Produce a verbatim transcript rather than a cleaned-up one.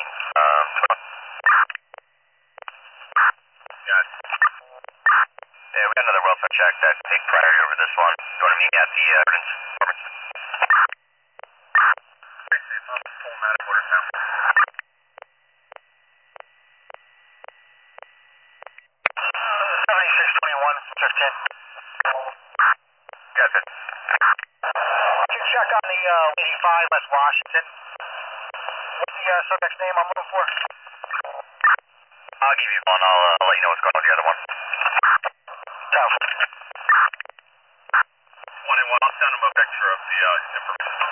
Um, got it. Yeah, we got another welfare check that take priority over this one. Do you want to meet me at the uh, evidence department? Pretty safe, I'm pulling out of Watertown. seventy-six twenty-one, fifteen. Got it. Can you check on the uh, eighty-five West Washington? What's the uh, subject's name I'm looking for? I'll give you one. I'll, uh, I'll let you know what's going on with the other one. Tough. one and one, I'll send him a picture of the uh, information.